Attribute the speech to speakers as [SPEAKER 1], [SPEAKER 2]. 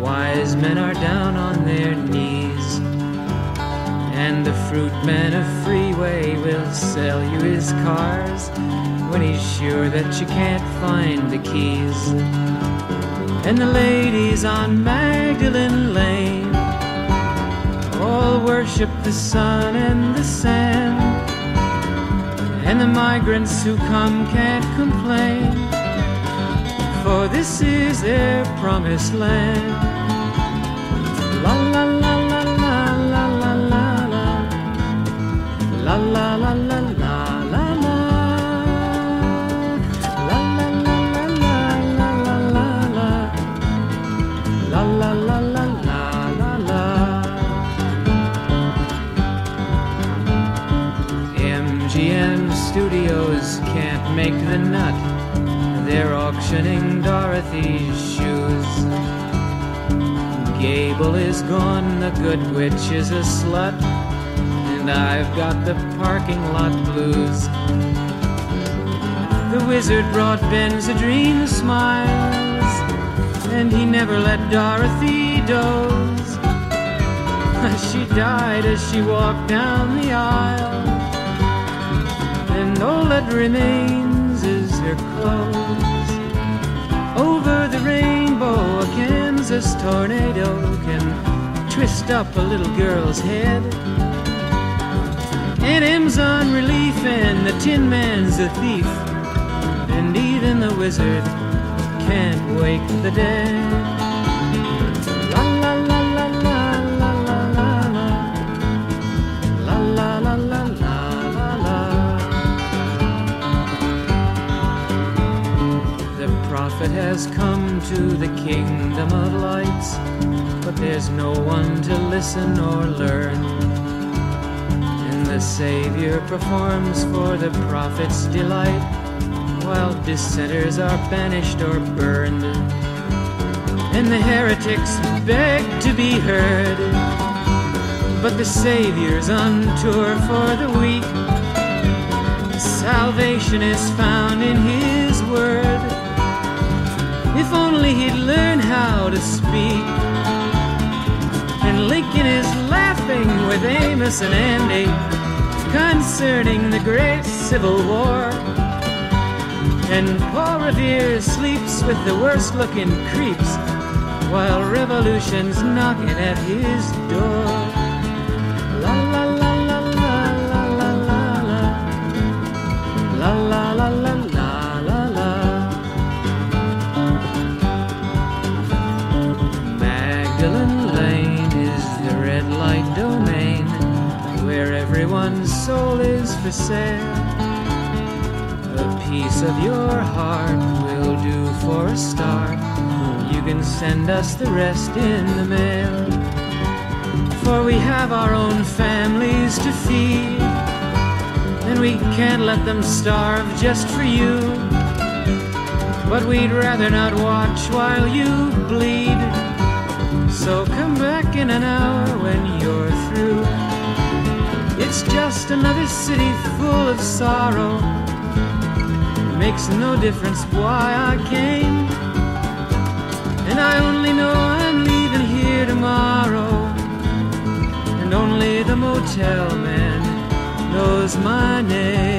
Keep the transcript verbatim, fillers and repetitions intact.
[SPEAKER 1] wise men are down on their knees, and the fruit man of Freeway will sell you his cars when he's sure that you can't find the keys. And the ladies on Magdalen Lane all worship the sun and the sand, and the migrants who come can't complain, for this is their promised land. La la la la la la la la la la la la la la. Studios can't make the nut, they're auctioning Dorothy's shoes. Gable is gone, the good witch is a slut, and I've got the parking lot blues. The wizard brought Benzedrine smiles, and he never let Dorothy doze. She died as she walked down the aisle, and all that remains is her clothes. Over the rainbow, a Kansas tornado can twist up a little girl's head. Aunt Em's on relief and the Tin Man's a thief, and even the wizard can't wake the dead. La la la la la la la la la la la la. Prophet has come to the kingdom of lights, but there's no one to listen or learn. And the Savior performs for the prophet's delight, while dissenters are banished or burned. And the heretics beg to be heard, but the Savior's on tour for the weak. Salvation is found in His word. If only he'd learn how to speak. And Lincoln is laughing with Amos and Andy concerning the great Civil War. And Paul Revere sleeps with the worst looking creeps, while revolution's knocking at his door. La la la la la la la la la la la la la. Domain where everyone's soul is for sale. A piece of your heart will do for a start. You can send us the rest in the mail, for we have our own families to feed, and we can't let them starve just for you. But we'd rather not watch while you bleed, so come back in an hour when you're through. It's just another city full of sorrow. Makes no difference why I came, and I only know I'm leaving here tomorrow, and only the motel man knows my name.